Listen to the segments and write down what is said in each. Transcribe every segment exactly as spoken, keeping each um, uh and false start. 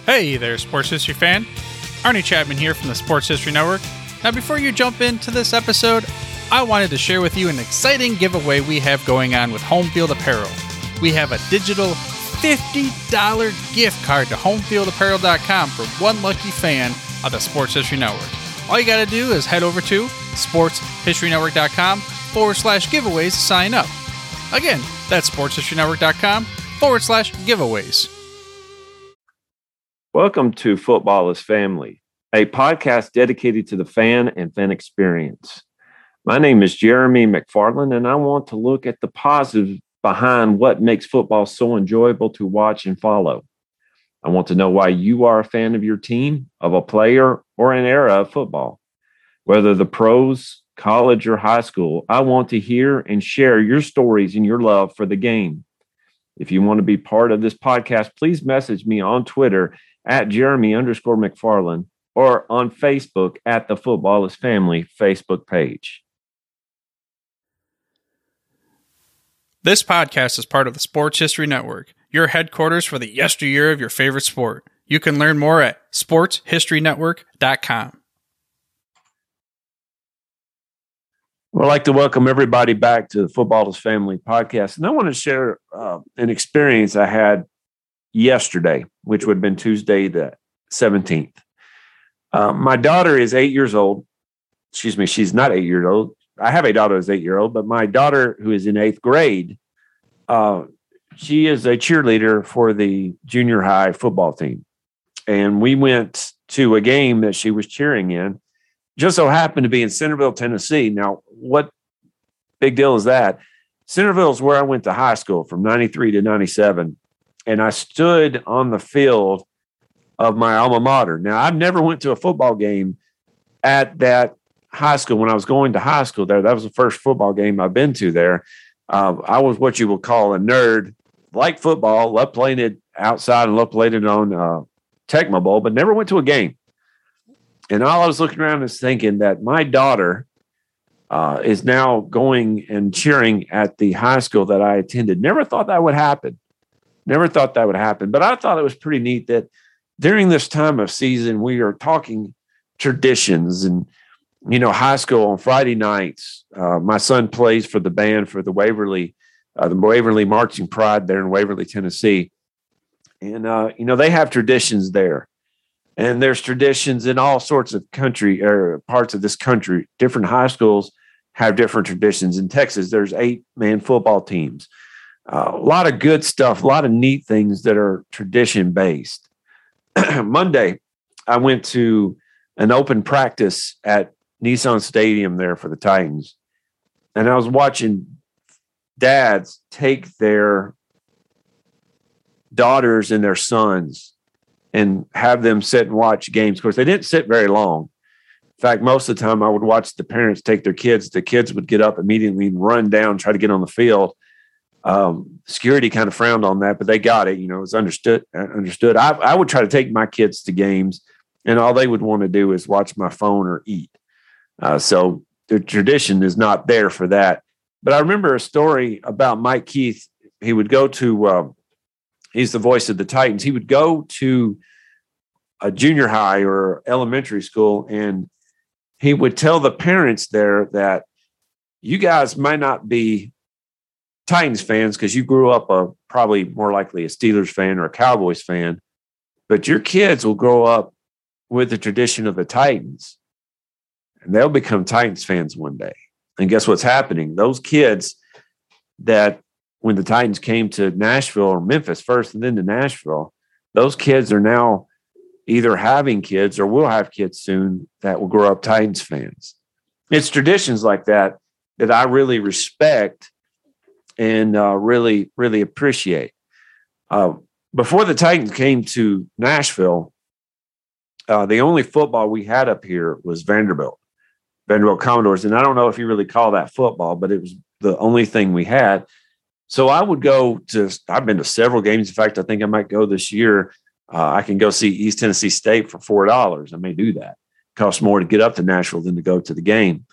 Hey there, Sports History fan. Arnie Chapman here from the Sports History Network. Now, before you jump into this episode, I wanted to share with you an exciting giveaway we have going on with Home Field Apparel. We have a digital fifty dollars gift card to home field apparel dot com for one lucky fan of the Sports History Network. All you got to do is head over to sports history network dot com forward slash giveaways to sign up. Again, that's sports history network dot com forward slash giveaways. Welcome to Football is Family, a podcast dedicated to the fan and fan experience. My name is Jeremy McFarland, and I want to look at the positive behind what makes football so enjoyable to watch and follow. I want to know why you are a fan of your team, of a player, or an era of football. Whether the pros, college, or high school, I want to hear and share your stories and your love for the game. If you want to be part of this podcast, please message me on Twitter at Jeremy underscore McFarland or on Facebook at the Football is Family Facebook page. This podcast is part of the Sports History Network, your headquarters for the yesteryear of your favorite sport. You can learn more at sports history network dot com. Well, I'd like to welcome everybody back to the Football is Family podcast. And I want to share uh, an experience I had yesterday, which would have been Tuesday the seventeenth. Uh, my daughter is eight years old. Excuse me, she's not eight years old. I have a daughter who's eight years old, but my daughter who is in eighth grade, uh, she is a cheerleader for the junior high football team. And we went to a game that she was cheering in. Just so happened to be in Centerville, Tennessee. Now, what big deal is that? Centerville is where I went to high school from ninety-three to ninety-seven. And I stood on the field of my alma mater. Now, I've never went to a football game at that high school. When I was going to high school there, that was the first football game I've been to there. Uh, I was what you would call a nerd, like football, loved playing it outside and loved playing it on uh, Tecmo Bowl, but never went to a game. And all I was looking around is thinking that my daughter uh, is now going and cheering at the high school that I attended. Never thought that would happen. Never thought that would happen. But I thought it was pretty neat that during this time of season, we are talking traditions and, you know, high school on Friday nights. Uh, my son plays for the band for the Waverly, uh, the Waverly Marching Pride there in Waverly, Tennessee. And, uh, you know, they have traditions there. And there's traditions in all sorts of country or parts of this country. Different high schools have different traditions. In Texas, there's eight-man football teams. Uh, a lot of good stuff, a lot of neat things that are tradition-based. Monday, I went to an open practice at Nissan Stadium there for the Titans. And I was watching dads take their daughters and their sons and have them sit and watch games. Of course, they didn't sit very long. In fact, most of the time I would watch the parents take their kids. The kids would get up immediately and run down, try to get on the field. Um, security kind of frowned on that, but they got it. You know, it was understood. Understood. I, I would try to take my kids to games, and all they would want to do is watch my phone or eat. Uh, so the tradition is not there for that. But I remember a story about Mike Keith. He would go to, uh, he's the voice of the Titans. He would go to a junior high or elementary school, and he would tell the parents there that you guys might not be Titans fans because you grew up a probably more likely a Steelers fan or a Cowboys fan, but your kids will grow up with the tradition of the Titans, and they'll become Titans fans one day. And guess what's happening? Those kids that when the Titans came to Nashville or Memphis first and then to Nashville, those kids are now either having kids or will have kids soon that will grow up Titans fans. It's traditions like that that I really respect and uh, really, really appreciate. Uh, before the Titans came to Nashville, uh, the only football we had up here was Vanderbilt, Vanderbilt Commodores. And I don't know if you really call that football, but it was the only thing we had. So I would go to, I've been to several games. In fact, I think I might go this year. Uh, I can go see East Tennessee State for four dollars. I may do that. It costs more to get up to Nashville than to go to the game.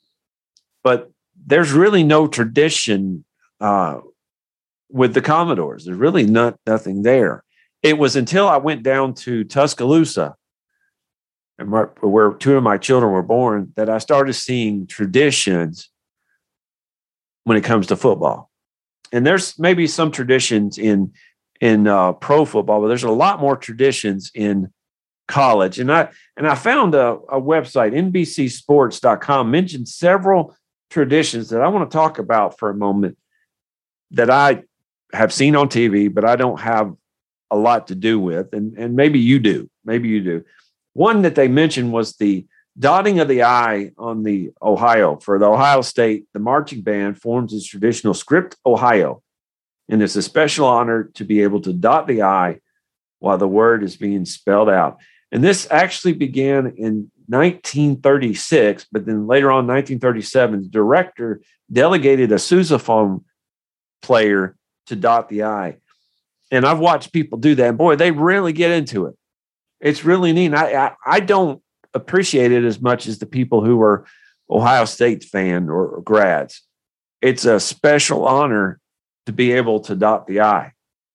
But there's really no tradition uh, with the Commodores. There's really not nothing there. it was until I went down to Tuscaloosa, and where, where two of my children were born, that I started seeing traditions when it comes to football. And there's maybe some traditions in in uh, pro football, but there's a lot more traditions in college. And I and I found a, a website, N B C sports dot com, mentioned several traditions that I want to talk about for a moment that I have seen on T V, but I don't have a lot to do with. And, and maybe you do. Maybe you do. One that they mentioned was the dotting of the I on the Ohio. For the Ohio State, the marching band forms its traditional script Ohio. And it's a special honor to be able to dot the I while the word is being spelled out. And this actually began in nineteen thirty-six, but then later on, nineteen thirty-seven, the director delegated a sousaphone player to dot the I. And I've watched people do that. And boy, they really get into it. It's really neat. I, I, I don't appreciate it as much as the people who are Ohio State fan or, or grads. It's a special honor to be able to dot the I.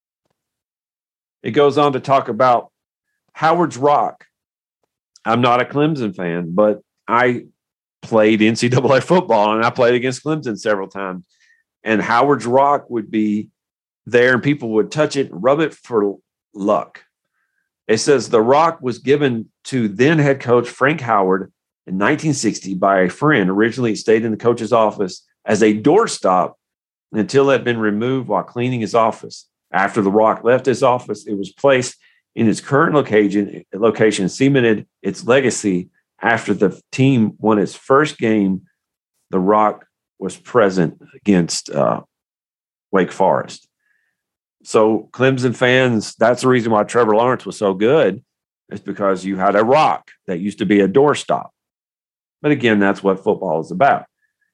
It goes on to talk about Howard's Rock. I'm not a Clemson fan, but I played N C double A football, and I played against Clemson several times. And Howard's Rock would be there, and people would touch it and rub it for luck. It says the rock was given to then head coach Frank Howard in nineteen sixty by a friend. Originally, it stayed in the coach's office as a doorstop until it had been removed while cleaning his office. After the rock left his office, it was placed in its current location, location cemented its legacy. After the team won its first game, the rock was present against uh, Wake Forest. So Clemson fans, that's the reason why Trevor Lawrence was so good, is because you had a rock that used to be a doorstop. But again, that's what football is about.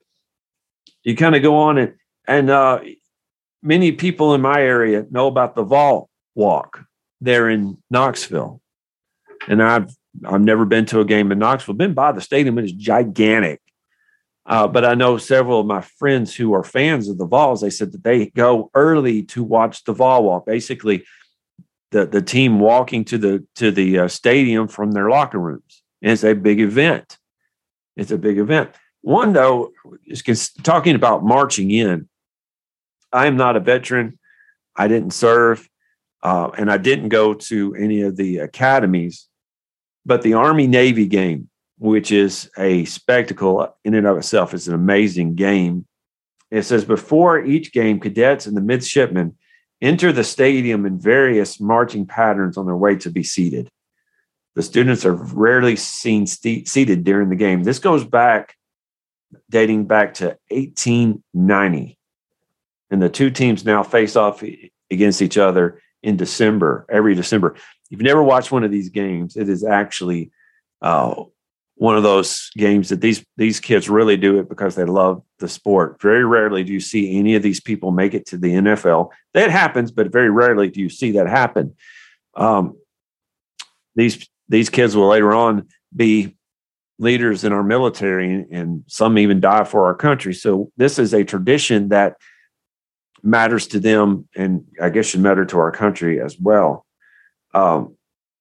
You kind of go on and, and uh, many people in my area know about the Vol Walk there in Knoxville. And I've I've never been to a game in Knoxville, been by the stadium. It is gigantic. Uh, but I know several of my friends who are fans of the Vols, they said that they go early to watch the Vol Walk. Basically, the, the team walking to the to the uh, stadium from their locker rooms. And it's a big event. It's a big event. One, though, is talking about marching in. I am not a veteran. I didn't serve, uh, and I didn't go to any of the academies. But the Army-Navy game, which is a spectacle in and of itself, is an amazing game. It says, before each game, cadets and the midshipmen enter the stadium in various marching patterns on their way to be seated. The students are rarely seen st- seated during the game. This goes back, dating back to eighteen ninety. And the two teams now face off against each other in December, every December. If you've never watched one of these games, it is actually uh, one of those games that these these kids really do it because they love the sport. Very rarely do you see any of these people make it to the N F L. That happens, but very rarely do you see that happen. Um, these these kids will later on be leaders in our military, and some even die for our country. So this is a tradition that matters to them, and I guess should matter to our country as well. Um,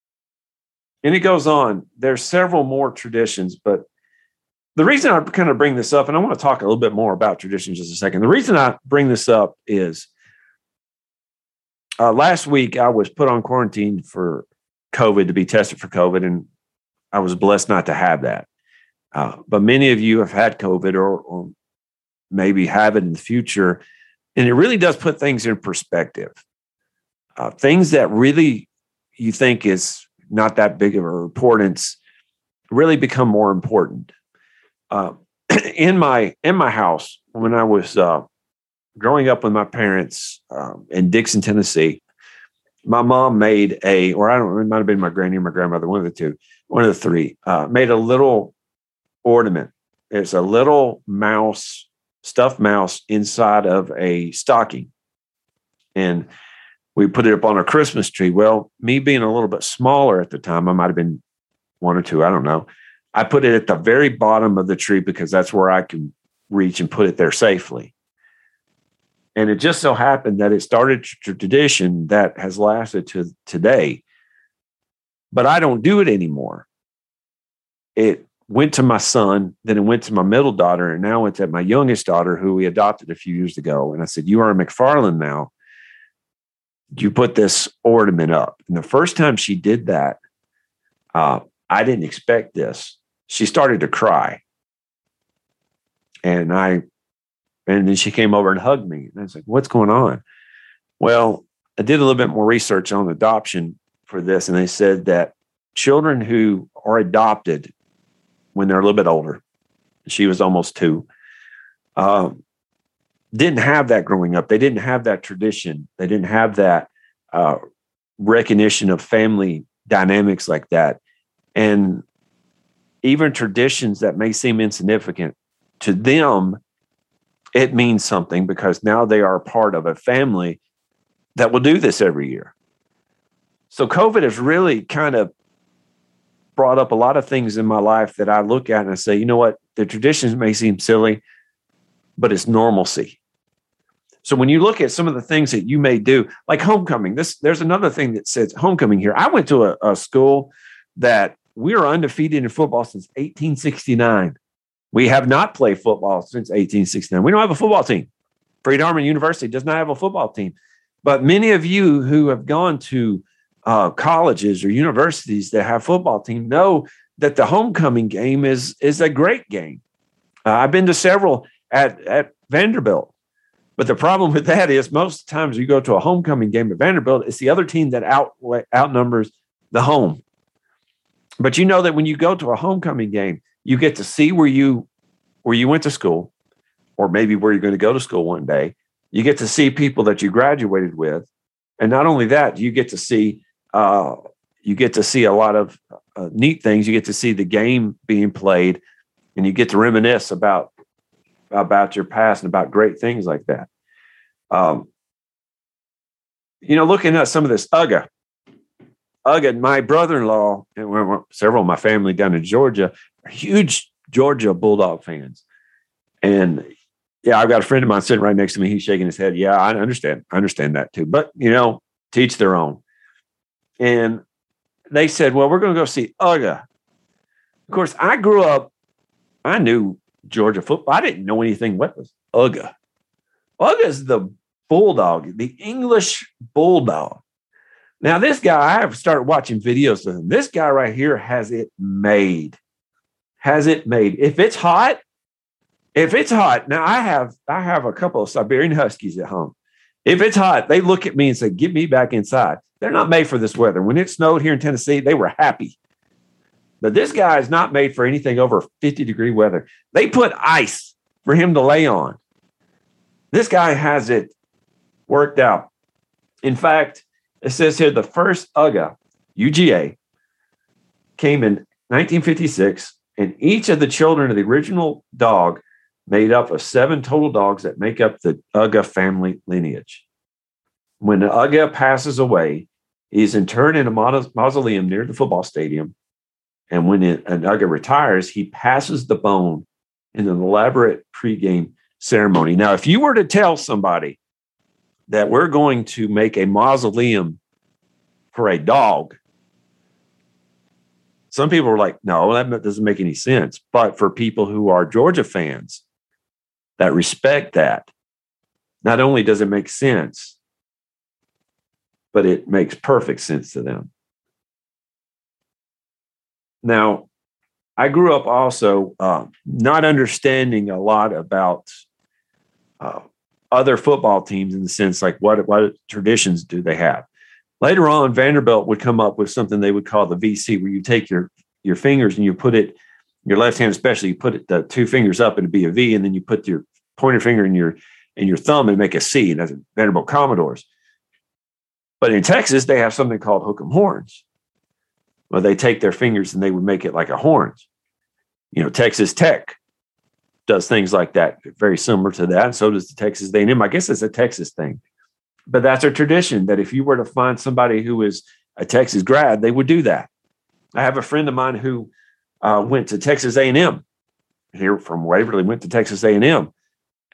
and it goes on. There's several more traditions, but the reason I kind of bring this up, and I want to talk a little bit more about traditions just a second. The reason I bring this up is uh, last week I was put on quarantine for COVID, to be tested for COVID, and I was blessed not to have that. Uh, but many of you have had COVID or, or maybe have it in the future. And it really does put things in perspective. Uh, things that really you think is not that big of an importance really become more important. Uh, in my in my house, when I was uh, growing up with my parents um, in Dixon, Tennessee, my mom made a, or I don't know, it might have been my granny or my grandmother, one of the two, one of the three, uh, made a little ornament. It's a little mouse, stuffed mouse inside of a stocking. And we put it up on our Christmas tree. Well, me being a little bit smaller at the time, I might have been one or two, I don't know. I put it at the very bottom of the tree because that's where I can reach and put it there safely. And it just so happened that it started a tradition that has lasted to today. But I don't do it anymore. It went to my son, then it went to my middle daughter, and now it's at my youngest daughter, who we adopted a few years ago. And I said, you are a McFarland now. You put this ornament up. And the first time she did that, uh, I didn't expect this. She started to cry. And I, and then she came over and hugged me. And I was like, what's going on? Well, I did a little bit more research on adoption for this. And they said that children who are adopted when they're a little bit older, she was almost two, um, didn't have that growing up. They didn't have that tradition. They didn't have that uh, recognition of family dynamics like that. And even traditions that may seem insignificant, to them, it means something, because now they are a part of a family that will do this every year. So COVID has really kind of brought up a lot of things in my life that I look at and I say, you know what, the traditions may seem silly, but it's normalcy. So when you look at some of the things that you may do, like homecoming, this there's another thing that says homecoming here. I went to a, a school that we are undefeated in football since eighteen sixty-nine. We have not played football since eighteen sixty-nine. We don't have a football team. Freed-Hardeman University does not have a football team. But many of you who have gone to uh, colleges or universities that have football team know that the homecoming game is, is a great game. Uh, I've been to several at, at Vanderbilt. But the problem with that is most times you go to a homecoming game at Vanderbilt, it's the other team that out, outnumbers the home. But you know that when you go to a homecoming game, you get to see where you where you went to school, or maybe where you're going to go to school one day. You get to see people that you graduated with, and not only that, you get to see uh, you get to see a lot of uh, neat things. You get to see the game being played, and you get to reminisce about about your past and about great things like that. Um, you know, looking at some of this U G A, U G A, my brother-in-law and several of my family down in Georgia are huge Georgia Bulldog fans. And yeah, I've got a friend of mine sitting right next to me. He's shaking his head. Yeah, I understand. I understand that too. But, you know, teach their own. And they said, well, we're going to go see U G A. Of course, I grew up, I knew Georgia football. I didn't know anything what was U G A. U G A is the Bulldog, the English Bulldog. Now, this guy, I have started watching videos of him. This guy right here has it made. Has it made. If it's hot, if it's hot, now I have I have a couple of Siberian Huskies at home. If it's hot, they look at me and say, get me back inside. They're not made for this weather. When it snowed here in Tennessee, they were happy. But this guy is not made for anything over fifty degree weather. They put ice for him to lay on. This guy has it worked out. In fact, it says here the first U G A, U G A, came in nineteen fifty-six, and each of the children of the original dog made up of seven total dogs that make up the U G A family lineage. When the U G A passes away, he's interred in a mausoleum near the football stadium. And when it, an U G A retires, he passes the bone in an elaborate pregame ceremony. Now, if you were to tell somebody that we're going to make a mausoleum for a dog, some people are like, no, that doesn't make any sense. But for people who are Georgia fans that respect that, not only does it make sense, but it makes perfect sense to them. Now, I grew up also uh, not understanding a lot about uh, other football teams in the sense like what, what traditions do they have. Later on, Vanderbilt would come up with something they would call the V C, where you take your, your fingers and you put it, your left hand especially, you put it, the two fingers up and it'd be a V, and then you put your pointer finger and your and your thumb and make a C, and that's Vanderbilt Commodores. But in Texas, they have something called hook 'em horns. Well, they take their fingers and they would make it like a horns. You know, Texas Tech does things like that, very similar to that. And so does the Texas A and M. I guess it's a Texas thing. But that's a tradition that if you were to find somebody who is a Texas grad, they would do that. I have a friend of mine who uh, went to Texas A and M here from Waverly, went to Texas A and M.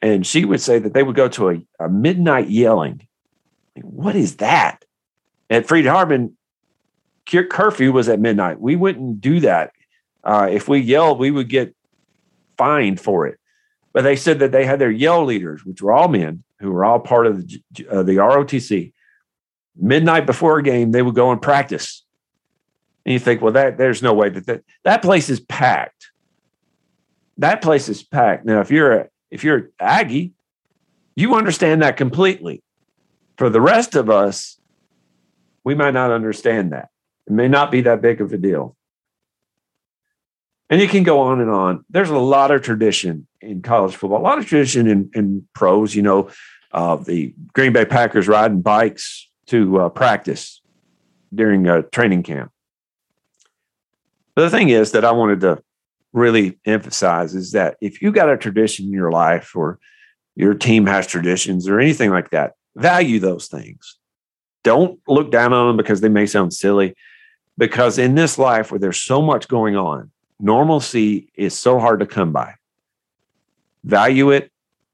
And she would say that they would go to a, a midnight yelling. What is that? At Freed Hardeman, curfew was at midnight. We wouldn't do that. Uh, if we yelled, we would get fined for it. But they said that they had their yell leaders, which were all men who were all part of the, uh, the R O T C. Midnight before a game, they would go and practice. And you think, well, that there's no way that that, that place is packed. That place is packed. Now, if you're a if you're Aggie, you understand that completely. For the rest of us, we might not understand that. It may not be that big of a deal. And you can go on and on. There's a lot of tradition in college football, a lot of tradition in, in pros, you know, uh, the Green Bay Packers riding bikes to uh, practice during a training camp. But the thing is that I wanted to really emphasize is that if you got a tradition in your life or your team has traditions or anything like that, value those things. Don't look down on them because they may sound silly, because in this life where there's so much going on, normalcy is so hard to come by. Value it,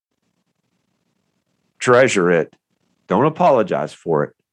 treasure it, don't apologize for it,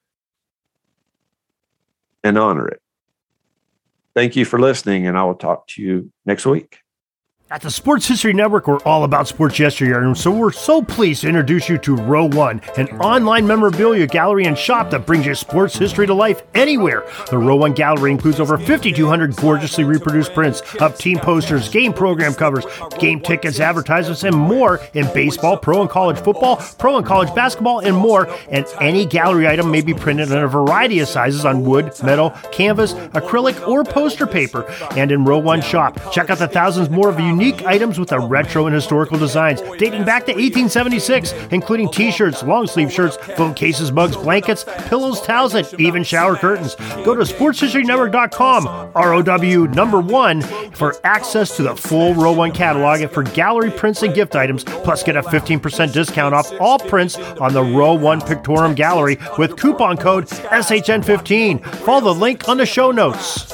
and honor it. Thank you for listening, and I will talk to you next week. At the Sports History Network, we're all about sports yesteryear, and so we're so pleased to introduce you to Row One, an online memorabilia gallery and shop that brings your sports history to life anywhere. The Row One gallery includes over fifty-two hundred gorgeously reproduced prints of team posters, game program covers, game tickets, advertisements, and more in baseball, pro and college football, pro and college basketball, and more. And any gallery item may be printed in a variety of sizes on wood, metal, canvas, acrylic, or poster paper. And in Row One shop, check out the thousands more of unique items with the retro and historical designs dating back to eighteen seventy-six, including t-shirts, long sleeve shirts, phone cases, mugs, blankets, pillows, towels, and even shower curtains. Go to sports history network dot com, R O W number one, for access to the full Row One catalog and for gallery prints and gift items, plus get a fifteen percent discount off all prints on the Row One Pictorum Gallery with coupon code S H N fifteen. Follow the link on the show notes.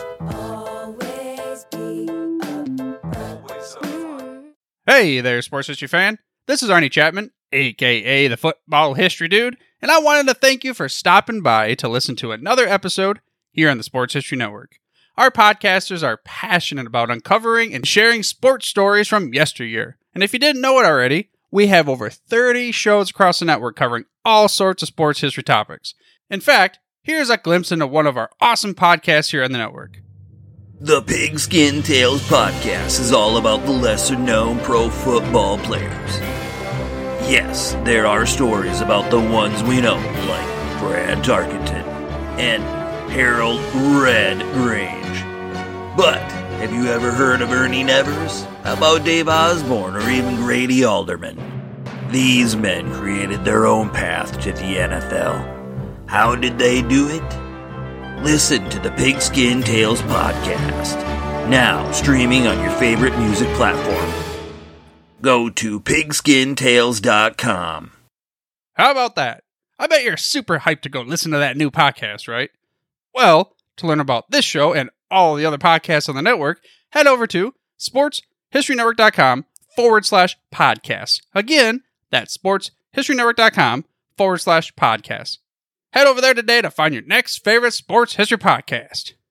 Hey there, sports history fan. This is Arnie Chapman, aka the Football History Dude, and I wanted to thank you for stopping by to listen to another episode here on the Sports History Network. Our podcasters are passionate about uncovering and sharing sports stories from yesteryear. And if you didn't know it already, we have over thirty shows across the network covering all sorts of sports history topics. In fact, here's a glimpse into one of our awesome podcasts here on the network. The Pigskin Tales podcast is all about the lesser-known pro football players. Yes, there are stories about the ones we know, like Brad Tarkenton and Harold Red Grange. But have you ever heard of Ernie Nevers? How about Dave Osborne or even Grady Alderman? These men created their own path to the N F L. How did they do it? Listen to the Pigskin Tales podcast, now streaming on your favorite music platform. Go to pigskin tales dot com. How about that? I bet you're super hyped to go listen to that new podcast, right? Well, to learn about this show and all the other podcasts on the network, head over to sportshistorynetwork.com forward slash podcasts. Again, that's sportshistorynetwork.com forward slash podcasts. Head over there today to find your next favorite sports history podcast.